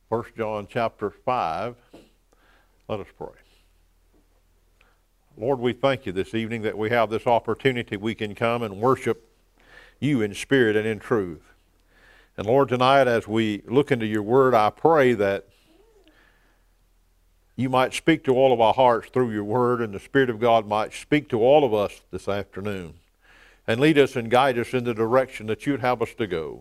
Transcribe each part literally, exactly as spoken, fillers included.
First John chapter five. Let us pray. Lord, we thank you this evening that we have this opportunity. We can come and worship you in spirit and in truth. And Lord, tonight as we look into your word, I pray that you might speak to all of our hearts through your word, and the Spirit of God might speak to all of us this afternoon and lead us and guide us in the direction that you'd have us to go.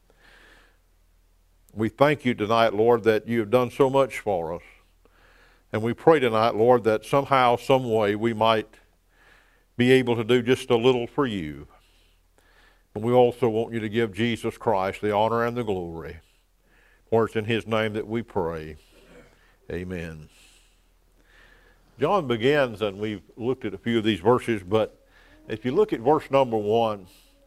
We thank you tonight, Lord, that you have done so much for us. And we pray tonight, Lord, that somehow, some way, we might be able to do just a little for you. And we also want you to give Jesus Christ the honor and the glory. For it's in his name that we pray. Amen. John begins, and we've looked at a few of these verses, but if you look at verse number one,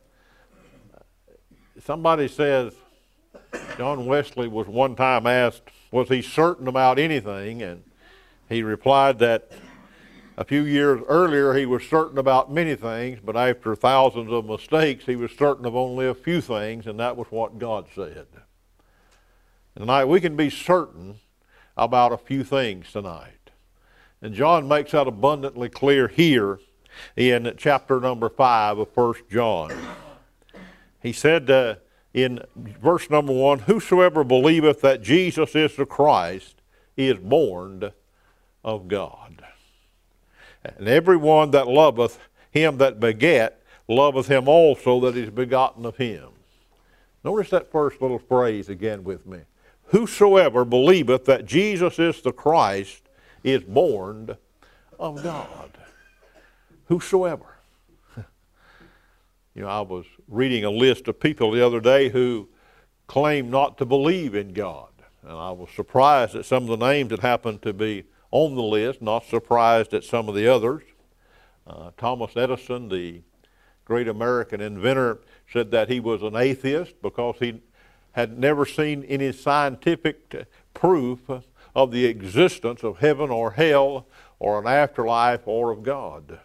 somebody says, John Wesley was one time asked, was he certain about anything? And he replied that a few years earlier he was certain about many things, but after thousands of mistakes he was certain of only a few things, and that was what God said. Tonight we can be certain about a few things tonight. And John makes that abundantly clear here in chapter number five of First John. He said uh, in verse number one, whosoever believeth that Jesus is the Christ is born of God. And everyone that loveth him that begat loveth him also that is begotten of him. Notice that first little phrase again with me. Whosoever believeth that Jesus is the Christ is born of God. Whosoever. You know, I was reading a list of people the other day who claim not to believe in God. And I was surprised at some of the names that happened to be on the list, not surprised at some of the others. Uh, Thomas Edison, the great American inventor, said that he was an atheist because he had never seen any scientific proof of the existence of heaven or hell or an afterlife or of God.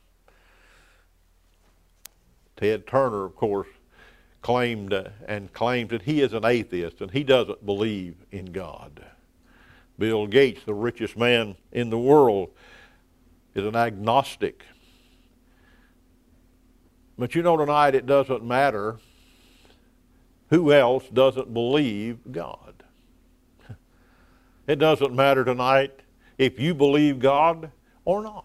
Ted Turner, of course, claimed uh, and claims that he is an atheist and he doesn't believe in God. Bill Gates, the richest man in the world, is an agnostic. But you know, tonight it doesn't matter who else doesn't believe God. It doesn't matter tonight if you believe God or not.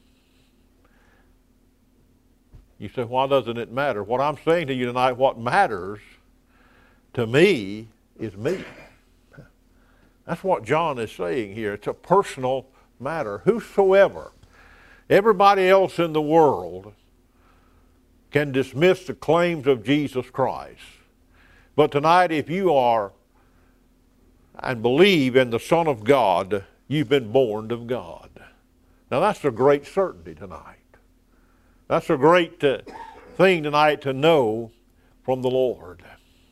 You say, why doesn't it matter? What I'm saying to you tonight, what matters to me is me. That's what John is saying here. It's a personal matter. Whosoever, everybody else in the world can dismiss the claims of Jesus Christ. But tonight, if you are and believe in the Son of God, you've been born of God. Now that's a great certainty tonight. That's a great uh, thing tonight to know from the Lord.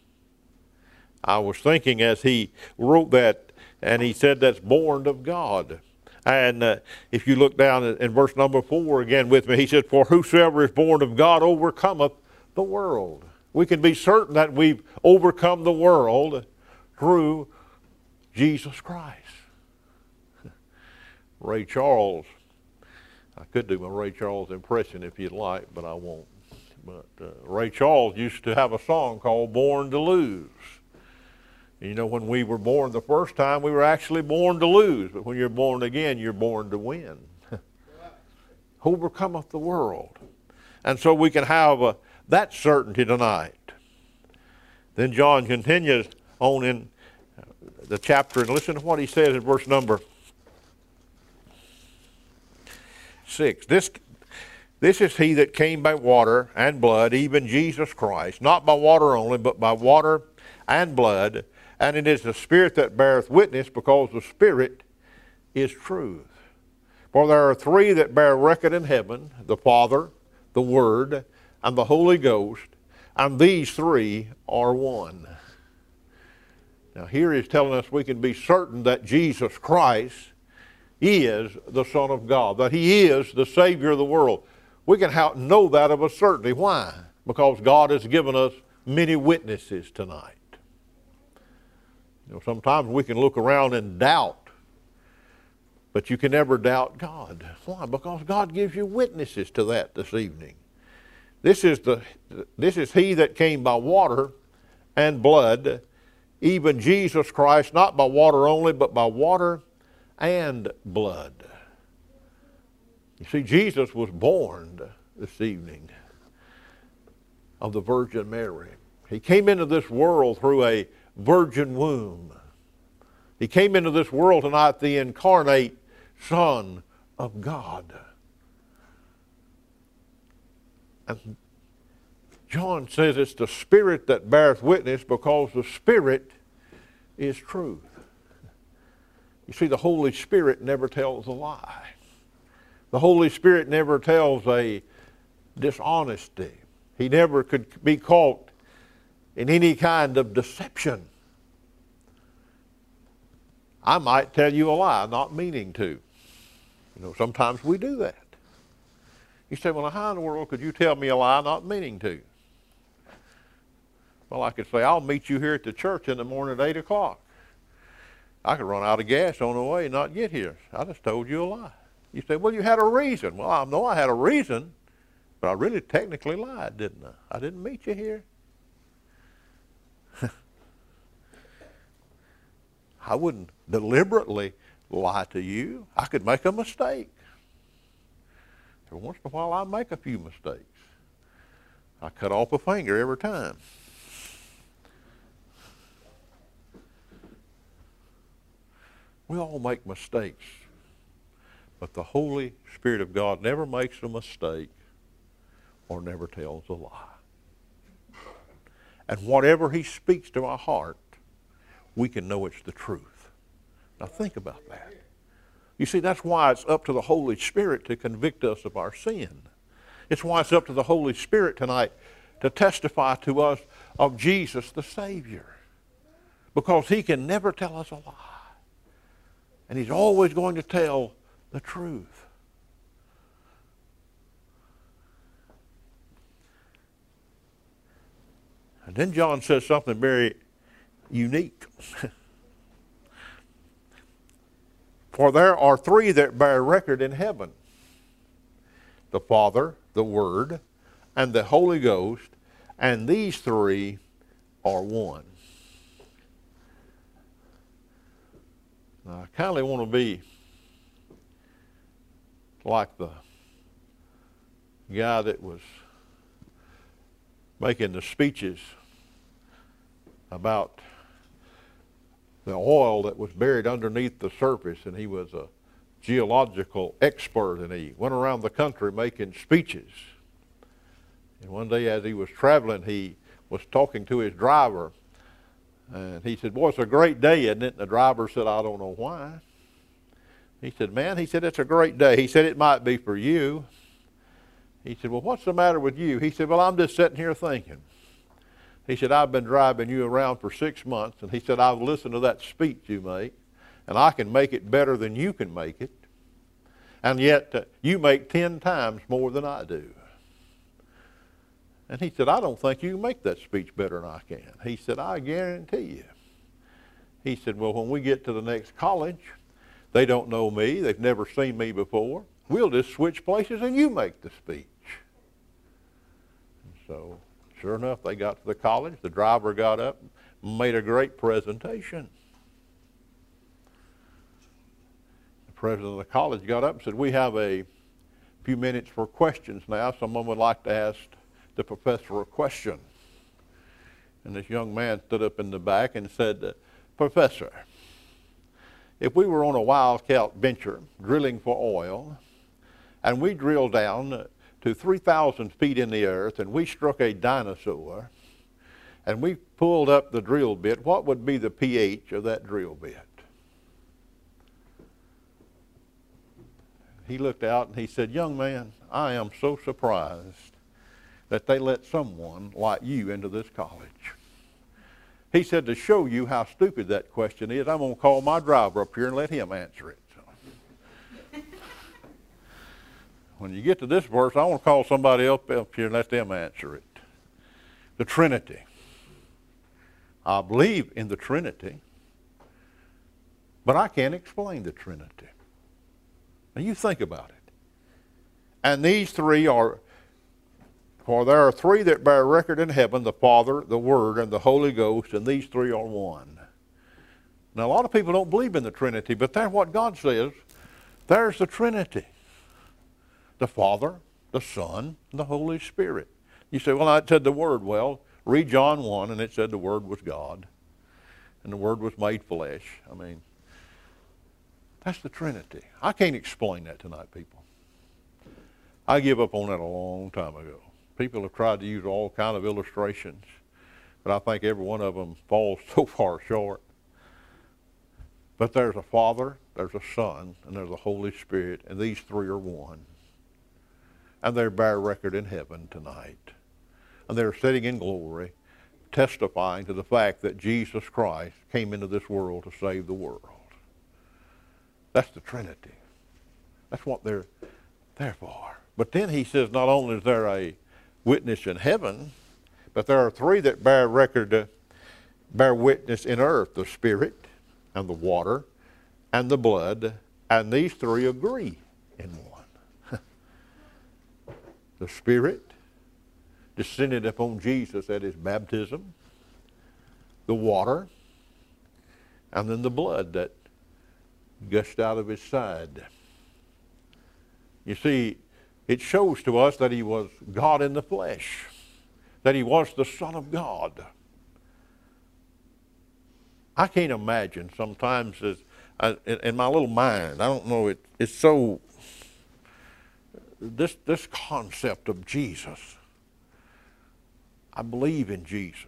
I was thinking as he wrote that, and he said that's born of God. And uh, if you look down in, in verse number four again with me, he said, for whosoever is born of God overcometh the world. We can be certain that we've overcome the world through Jesus Christ. Ray Charles, I could do my Ray Charles impression if you'd like, but I won't. But uh, Ray Charles used to have a song called Born to Lose. You know, when we were born the first time, we were actually born to lose. But when you're born again, you're born to win. Overcometh the world. And so we can have uh, that certainty tonight. Then John continues on in the chapter, and listen to what he says in verse number six. This, this is he that came by water and blood, even Jesus Christ, not by water only, but by water and blood. And it is the Spirit that beareth witness, because the Spirit is truth. For there are three that bear record in heaven, the Father, the Word, and the Holy Ghost, and these three are one. Now here he's telling us we can be certain that Jesus Christ is the Son of God, that he is the Savior of the world. We can have, know that of a certainty. Why? Because God has given us many witnesses tonight. You know, sometimes we can look around and doubt, but you can never doubt God. Why? Because God gives you witnesses to that this evening. This is the this is he that came by water and blood, even Jesus Christ, not by water only, but by water and blood. You see, Jesus was born this evening of the Virgin Mary. He came into this world through a virgin womb. He came into this world tonight the incarnate Son of God. And John says it's the Spirit that beareth witness, because the Spirit is truth. You see, the Holy Spirit never tells a lie. The Holy Spirit never tells a dishonesty. He never could be caught in any kind of deception. I might tell you a lie, not meaning to. You know, sometimes we do that. You say, well, how in the world could you tell me a lie, not meaning to? Well, I could say, I'll meet you here at the church in the morning at eight o'clock. I could run out of gas on the way and not get here. I just told you a lie. You say, well, you had a reason. Well, I know I had a reason, but I really technically lied, didn't I? I didn't meet you here. I wouldn't deliberately lie to you. I could make a mistake. Every once in a while I make a few mistakes. I cut off a finger every time. We all make mistakes, but the Holy Spirit of God never makes a mistake or never tells a lie. And whatever he speaks to our heart, we can know it's the truth. Now think about that. You see, that's why it's up to the Holy Spirit to convict us of our sin. It's why it's up to the Holy Spirit tonight to testify to us of Jesus the Savior. Because he can never tell us a lie. And he's always going to tell the truth. And then John says something very unique. For there are three that bear record in heaven: the Father, the Word, and the Holy Ghost, and these three are one. Now, I kind of want to be like the guy that was making the speeches about the oil that was buried underneath the surface, and he was a geological expert, and he went around the country making speeches. And one day as he was traveling, he was talking to his driver, and he said, boy, it's a great day, isn't it? And the driver said, I don't know why. He said, man, he said, it's a great day. He said, it might be for you. He said, well, what's the matter with you? He said, well, I'm just sitting here thinking. He said, I've been driving you around for six months, and he said, I've listened to that speech you make, and I can make it better than you can make it, and yet uh, you make ten times more than I do. And he said, I don't think you can make that speech better than I can. He said, I guarantee you. He said, well, when we get to the next college, they don't know me, they've never seen me before. We'll just switch places and you make the speech. And so, sure enough, they got to the college. The driver got up and made a great presentation. The president of the college got up and said, we have a few minutes for questions now. Someone would like to ask the professor a question. And this young man stood up in the back and said, Professor, if we were on a wildcat venture drilling for oil, and we drilled down to three thousand feet in the earth, and we struck a dinosaur, and we pulled up the drill bit, what would be the pH of that drill bit? He looked out and he said, young man, I am so surprised that they let someone like you into this college. He said, to show you how stupid that question is, I'm going to call my driver up here and let him answer it. So, when you get to this verse, I want to call somebody else up here and let them answer it. The Trinity. I believe in the Trinity. But I can't explain the Trinity. Now you think about it. And these three are, for there are three that bear record in heaven, the Father, the Word, and the Holy Ghost, and these three are one. Now a lot of people don't believe in the Trinity, but that's what God says. There's the Trinity. The Father, the Son, and the Holy Spirit. You say, well, I said the Word. Well, read John one, and it said the Word was God. And the Word was made flesh. I mean, that's the Trinity. I can't explain that tonight, people. I give up on that a long time ago. People have tried to use all kind of illustrations, but I think every one of them falls so far short. But there's a Father, there's a Son, and there's a Holy Spirit, and these three are one. And they bear record in heaven tonight. And they're sitting in glory, testifying to the fact that Jesus Christ came into this world to save the world. That's the Trinity. That's what they're there for. But then he says not only is there a witness in heaven, but there are three that bear record, uh, bear witness in earth, the Spirit and the water and the blood, and these three agree in one. The Spirit descended upon Jesus at his baptism, the water, and then the blood that gushed out of his side. You see, it shows to us that he was God in the flesh, that he was the Son of God. I can't imagine sometimes as, uh, in, in my little mind, I don't know, it, it's so, this, this concept of Jesus, I believe in Jesus.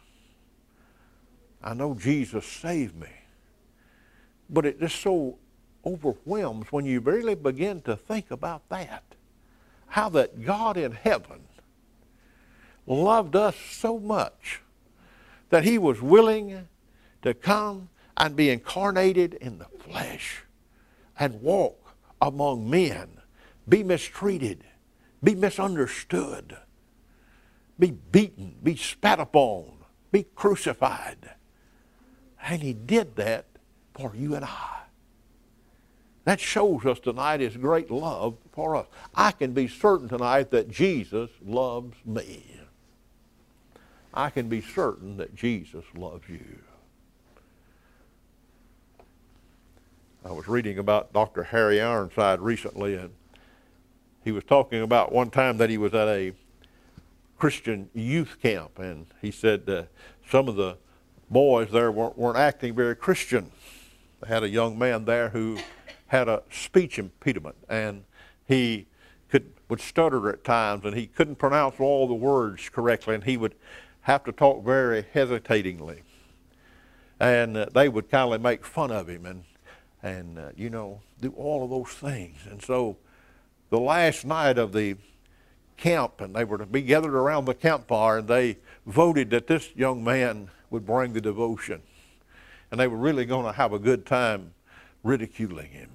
I know Jesus saved me. But it just so overwhelms when you really begin to think about that. How that God in heaven loved us so much that he was willing to come and be incarnated in the flesh and walk among men, be mistreated, be misunderstood, be beaten, be spat upon, be crucified. And he did that for you and I. That shows us tonight his great love for us. I can be certain tonight that Jesus loves me. I can be certain that Jesus loves you. I was reading about Doctor Harry Ironside recently, and he was talking about one time that he was at a Christian youth camp, and he said uh, some of the boys there weren't, weren't acting very Christian. They had a young man there who had a speech impediment, and he could would stutter at times, and he couldn't pronounce all the words correctly, and he would have to talk very hesitatingly. And uh, they would kind of make fun of him and, and uh, you know, do all of those things. And so the last night of the camp, and they were to be gathered around the campfire, and they voted that this young man would bring the devotion. And they were really going to have a good time ridiculing him.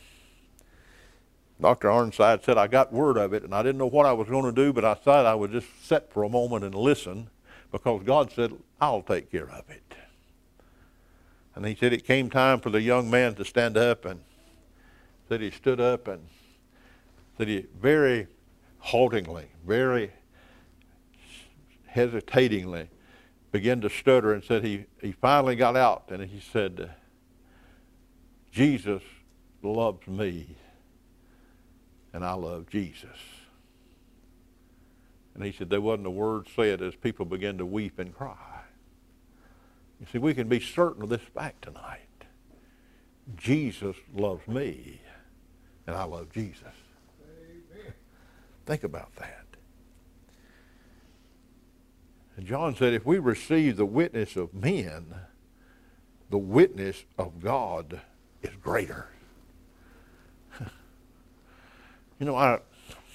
Doctor Ironside said, I got word of it, and I didn't know what I was going to do, but I thought I would just sit for a moment and listen, because God said, I'll take care of it. And he said it came time for the young man to stand up, and said he stood up and said he very haltingly, very hesitatingly began to stutter, and said he, he finally got out, and he said, Jesus loves me, and I love Jesus. And he said there wasn't a word said as people began to weep and cry. You see, we can be certain of this fact tonight. Jesus loves me, and I love Jesus. Amen. Think about that. And John said, if we receive the witness of men, the witness of God is greater. You know, I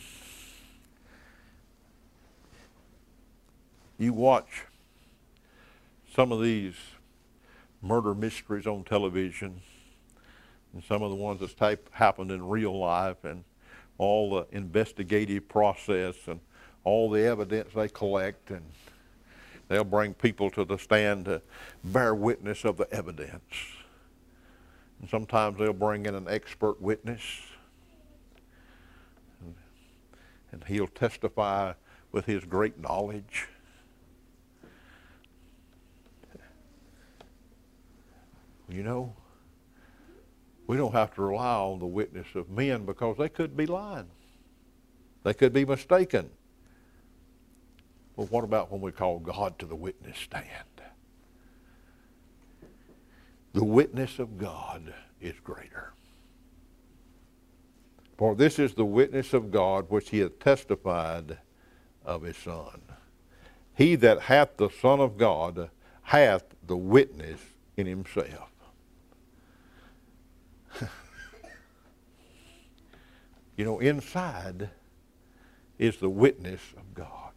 you watch some of these murder mysteries on television, and some of the ones that's type happened in real life, and all the investigative process and all the evidence they collect, and they'll bring people to the stand to bear witness of the evidence. And sometimes they'll bring in an expert witness, and, and he'll testify with his great knowledge. You know, we don't have to rely on the witness of men because they could be lying. They could be mistaken. Well, what about when we call God to the witness stand? The witness of God is greater. For this is the witness of God which he hath testified of his Son. He that hath the Son of God hath the witness in himself. You know, inside is the witness of God.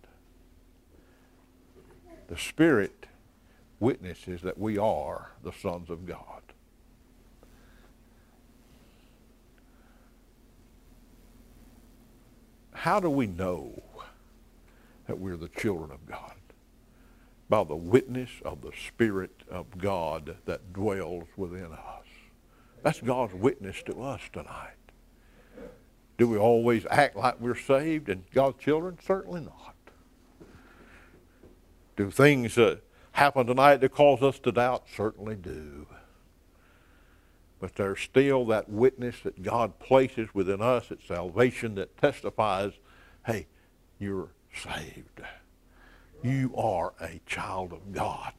The Spirit witnesses that we are the sons of God. How do we know that we're the children of God? By the witness of the Spirit of God that dwells within us. That's God's witness to us tonight. Do we always act like we're saved and God's children? Certainly not. Do things uh, happen tonight that cause us to doubt? Certainly do. But there's still that witness that God places within us at salvation that testifies, hey, you're saved. You are a child of God.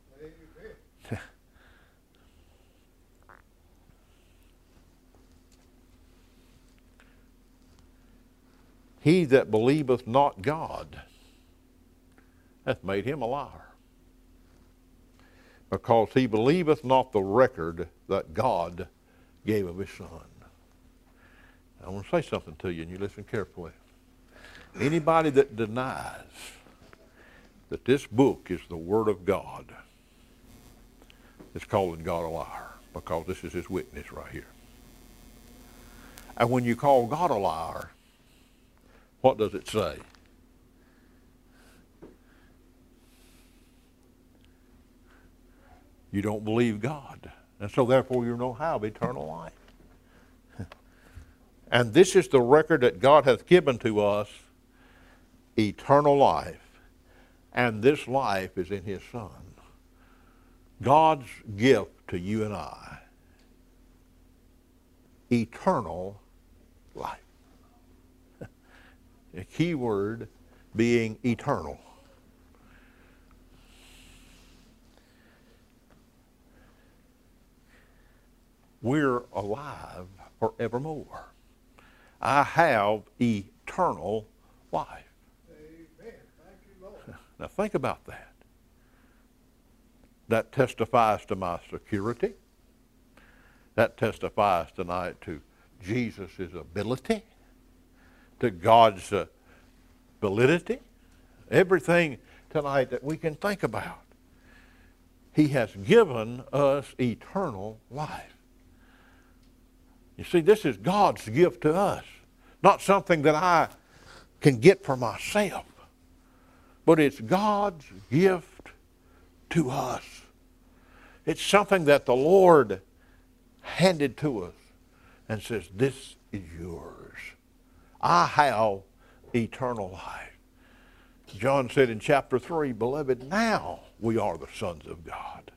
He that believeth not God hath made him a liar, because he believeth not the record that God gave of his Son. I want to say something to you, and you listen carefully. Anybody that denies that this book is the Word of God is calling God a liar, because this is his witness right here. And when you call God a liar, what does it say? You don't believe God. And so therefore you don't have eternal life. And this is the record that God hath given to us, eternal life. And this life is in his Son. God's gift to you and I. Eternal life. The key word being eternal. We're alive forevermore. I have eternal life. Amen. Thank you, Lord. Now think about that. That testifies to my security. That testifies tonight to Jesus' ability, to God's uh, validity, everything tonight that we can think about. He has given us eternal life. You see, this is God's gift to us, not something that I can get for myself, but it's God's gift to us. It's something that the Lord handed to us and says, this is yours. I have eternal life. John said in chapter three, beloved, now we are the sons of God.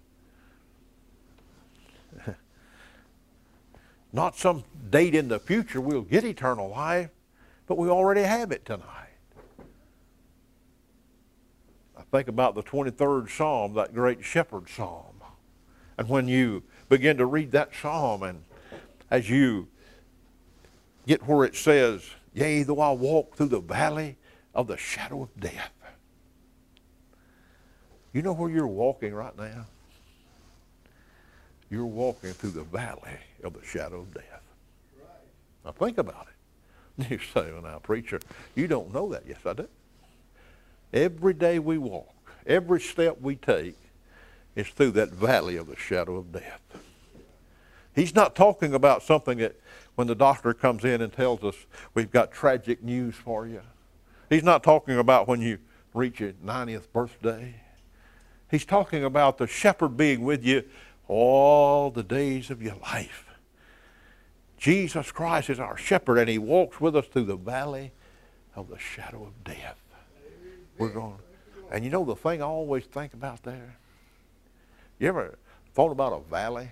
Not some date in the future we'll get eternal life, but we already have it tonight. I think about the twenty-third Psalm, that great shepherd psalm. And when you begin to read that psalm, and as you get where it says, yea, though I walk through the valley of the shadow of death. You know where you're walking right now? You're walking through the valley of the shadow of death. Right. Now think about it. You say, well now, preacher, you don't know that. Yes, I do. Every day we walk, every step we take is through that valley of the shadow of death. He's not talking about something that when the doctor comes in and tells us we've got tragic news for you. He's not talking about when you reach your ninetieth birthday. He's talking about the shepherd being with you all the days of your life. Jesus Christ is our shepherd, and he walks with us through the valley of the shadow of death. We're going, and you know the thing I always think about there? You ever thought about a valley?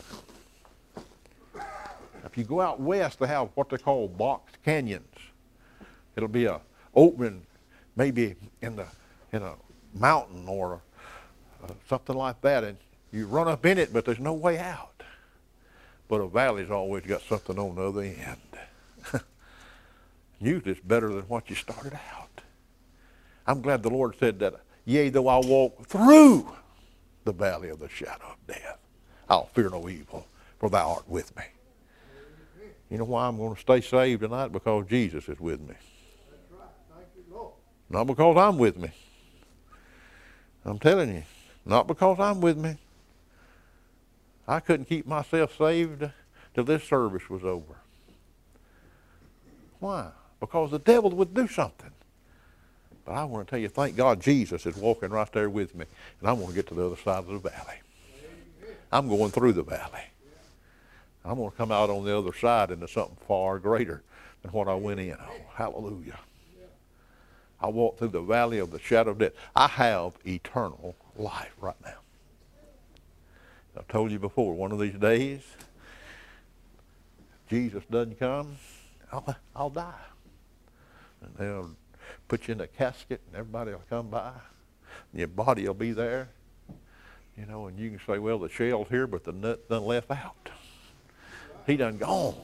If you go out west, they have what they call box canyons. It'll be a opening maybe in the in a mountain or uh, something like that, and you run up in it, but there's no way out. But a valley's always got something on the other end. Usually it's better than what you started out. I'm glad the Lord said that, yea, though I walk through the valley of the shadow of death, I'll fear no evil, for thou art with me. You know why I'm going to stay saved tonight? Because Jesus is with me. That's right. Thank you, Lord. Not because I'm with me. I'm telling you, not because I'm with me. I couldn't keep myself saved till this service was over. Why? Because the devil would do something. But I want to tell you, thank God Jesus is walking right there with me. And I want to get to the other side of the valley. I'm going through the valley. I'm going to come out on the other side into something far greater than what I went in. Oh, hallelujah. I walk through the valley of the shadow of death. I have eternal life right now. I've told you before, one of these days, Jesus doesn't come, I'll, I'll die. And they'll put you in a casket and everybody will come by. And your body will be there. You know, and you can say, well, the shell's here, but the nut done left out. He done gone.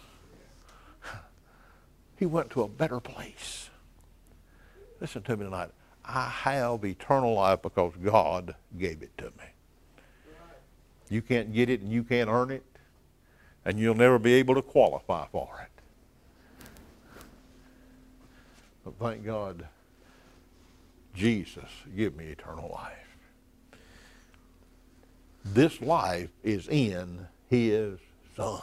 He went to a better place. Listen to me tonight. I have eternal life because God gave it to me. You can't get it and you can't earn it, and you'll never be able to qualify for it. But thank God, Jesus gave me eternal life. This life is in his Son.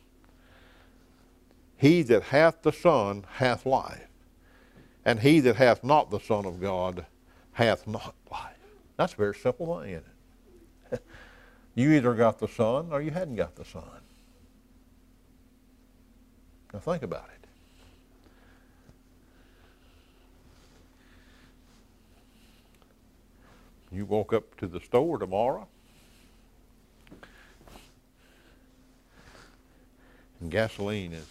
He that hath the Son hath life, and he that hath not the Son of God hath not life. That's a very simple thing, isn't it? You either got the Son or you hadn't got the Son. Now think about it. You walk up to the store tomorrow, and gasoline is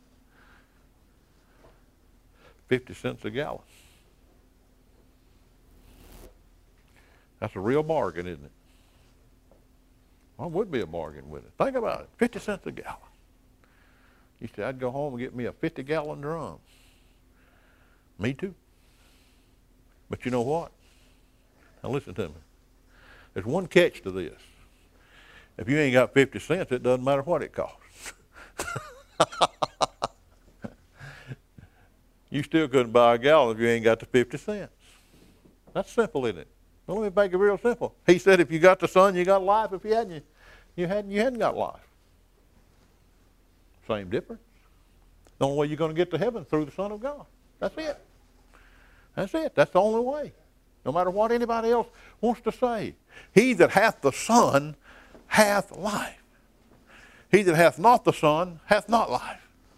fifty cents a gallon. That's a real bargain, isn't it? Well, it would be a bargain with it. Think about it, fifty cents a gallon. You said, I'd go home and get me a fifty gallon drum. Me too. But you know what? Now listen to me. There's one catch to this. If you ain't got fifty cents, it doesn't matter what it costs. You still couldn't buy a gallon if you ain't got the fifty cents. That's simple, isn't it? Well, let me make it real simple. He said if you got the Son, you got life. If you hadn't, you, you, hadn't, you hadn't got life. Same difference. The only way you're going to get to heaven is through the Son of God. That's it. That's it. That's the only way. No matter what anybody else wants to say. He that hath the Son hath life. He that hath not the Son hath not life.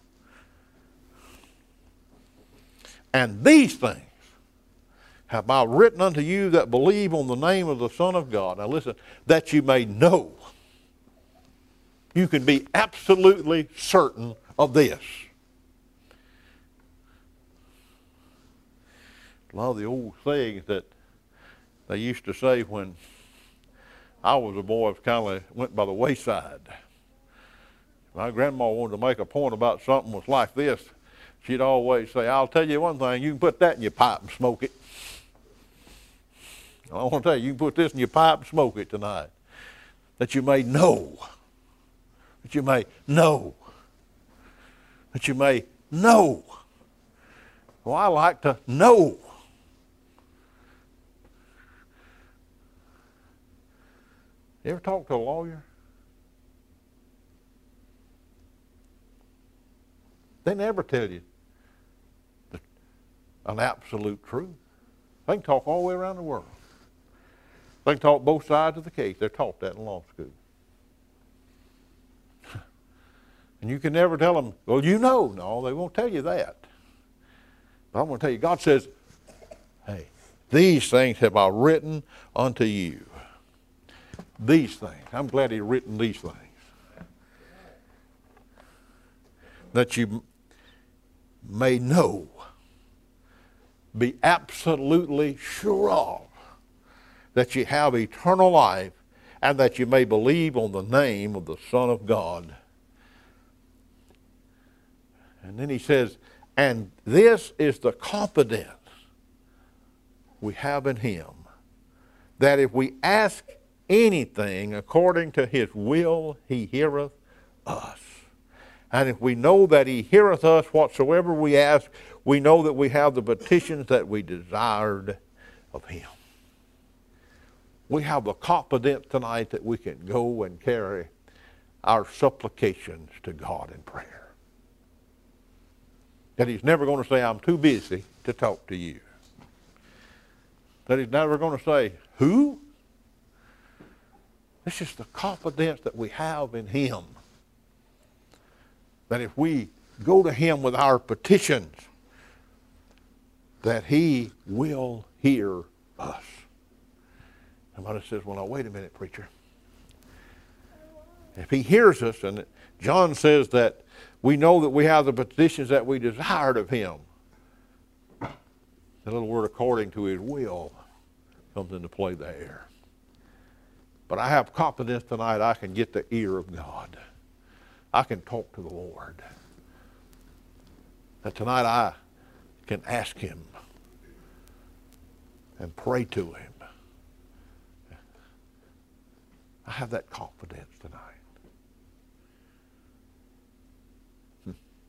And these things have I written unto you that believe on the name of the Son of God. Now listen, that you may know. You can be absolutely certain of this. A lot of the old sayings that they used to say when I was a boy kind of went by the wayside. My grandma wanted to make a point about something was like this. She'd always say, I'll tell you one thing, you can put that in your pipe and smoke it. I want to tell you, you can put this in your pipe and smoke it tonight. That you may know. That you may know. That you may know. Well, I like to know. You ever talk to a lawyer? They never tell you the, an absolute truth. They can talk all the way around the world. They can talk both sides of the case. They're taught that in law school. And you can never tell them, well, you know. No, they won't tell you that. But I'm going to tell you, God says, hey, these things have I written unto you. These things. I'm glad He written these things. That you may know, be absolutely sure of, that you have eternal life, and that you may believe on the name of the Son of God. And then He says, and this is the confidence we have in Him, that if we ask anything according to His will, He heareth us. And if we know that He heareth us whatsoever we ask, we know that we have the petitions that we desired of Him. We have the confidence tonight that we can go and carry our supplications to God in prayer. That He's never going to say, I'm too busy to talk to you. That He's never going to say, who? This is the confidence that we have in Him. That if we go to Him with our petitions, that He will hear us. Somebody says, well, now wait a minute, preacher. If He hears us, and John says that we know that we have the petitions that we desired of Him, the little word according to His will comes into play there. But I have confidence tonight I can get the ear of God. I can talk to the Lord. That tonight I can ask Him and pray to Him. I have that confidence tonight. Hmm.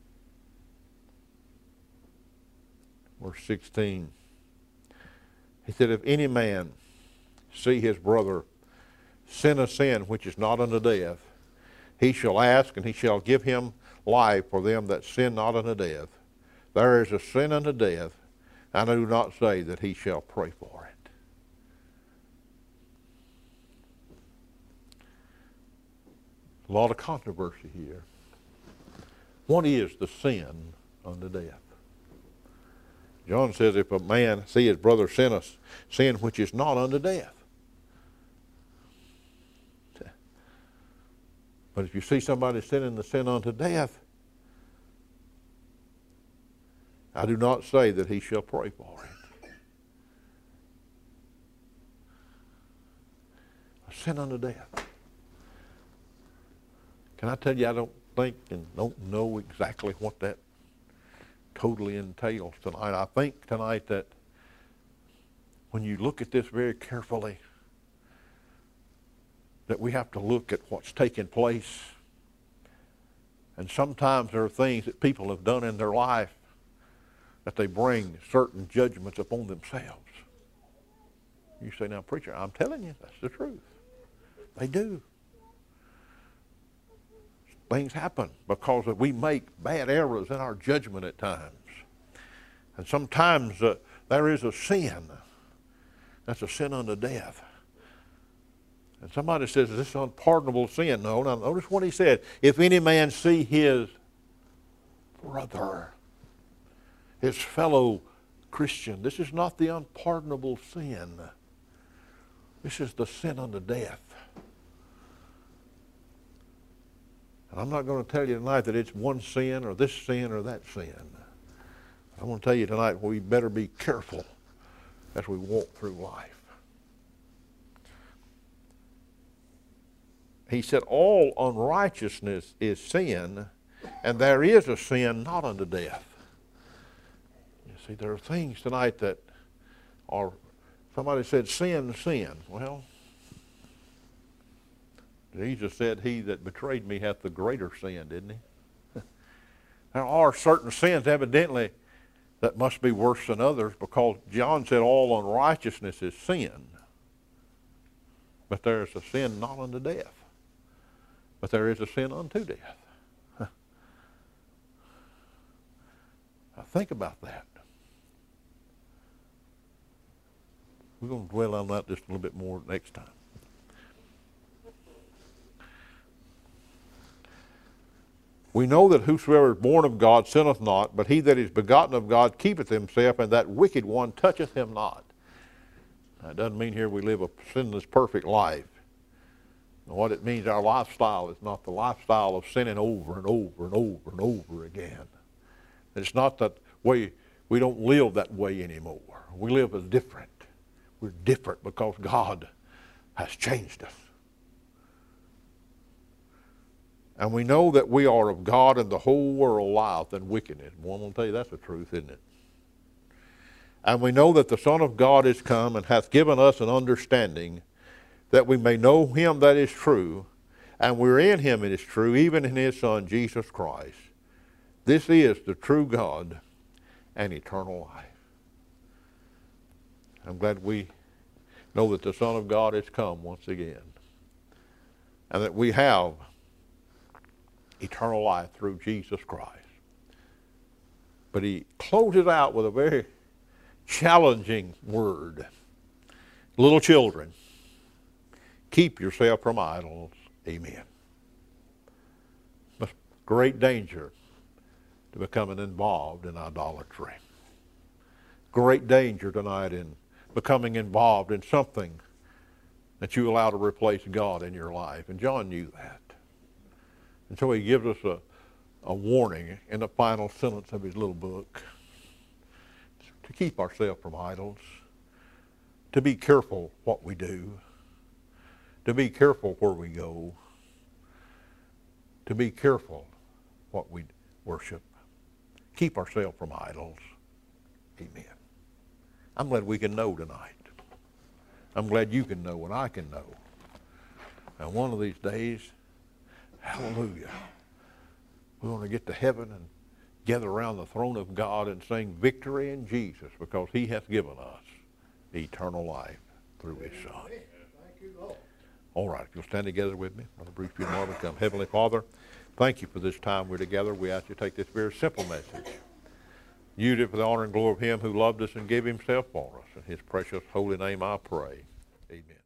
Verse sixteen. He said, if any man see his brother sin a sin which is not unto death, he shall ask, and He shall give him life for them that sin not unto death. There is a sin unto death, and I do not say that he shall pray for it. A lot of controversy here. What is the sin unto death? John says if a man see his brother sin a sin which is not unto death. But if you see somebody sinning the sin unto death, I do not say that he shall pray for it. A sin unto death. Can I tell you, I don't think and don't know exactly what that totally entails tonight. I think tonight that when you look at this very carefully, that we have to look at what's taking place. And sometimes there are things that people have done in their life that they bring certain judgments upon themselves. You say, now, preacher, I'm telling you, that's the truth. They do. Things happen because we make bad errors in our judgment at times. And sometimes uh, there is a sin. That's a sin unto death. And somebody says, is this unpardonable sin? No, now notice what he said. If any man see his brother, his fellow Christian, this is not the unpardonable sin. This is the sin unto death. And I'm not going to tell you tonight that it's one sin or this sin or that sin. I'm going to tell you tonight we better be careful as we walk through life. He said, all unrighteousness is sin, and there is a sin not unto death. You see, there are things tonight that are, somebody said, sin, sin. Well, Jesus said, he that betrayed me hath the greater sin, didn't he? There are certain sins, evidently, that must be worse than others, because John said all unrighteousness is sin. But there is a sin not unto death. But there is a sin unto death. Now think about that. We're going to dwell on that just a little bit more next time. We know that whosoever is born of God sinneth not, but he that is begotten of God keepeth himself, and that wicked one toucheth him not. That doesn't mean here we live a sinless, perfect life. What it means, our lifestyle is not the lifestyle of sinning over and over and over and over again. It's not that way, we don't live that way anymore. We live as different. We're different because God has changed us. And we know that we are of God, and the whole world lieth in wickedness. Well, I'm going to tell you, that's the truth, isn't it? And we know that the Son of God is come and hath given us an understanding that we may know him that is true, and we're in him that is true, even in his Son, Jesus Christ. This is the true God and eternal life. I'm glad we know that the Son of God has come once again, and that we have eternal life through Jesus Christ. But he closes out with a very challenging word. Little children, keep yourself from idols. Amen. It's great danger to becoming involved in idolatry. Great danger tonight in becoming involved in something that you allow to replace God in your life. And John knew that. And so he gives us a, a warning in the final sentence of his little book to keep ourselves from idols, to be careful what we do, to be careful where we go, to be careful what we worship. Keep ourselves from idols. Amen. I'm glad we can know tonight. I'm glad you can know and I can know. And one of these days, hallelujah, we're going to get to heaven and gather around the throne of God and sing victory in Jesus, because he hath given us eternal life through his Son. Thank you, Lord. All right, if you'll stand together with me, Brother Bruce B. Marvin, come. Heavenly Father, thank you for this time we're together. We ask you to take this very simple message, use it for the honor and glory of him who loved us and gave himself for us. In his precious holy name I pray. Amen.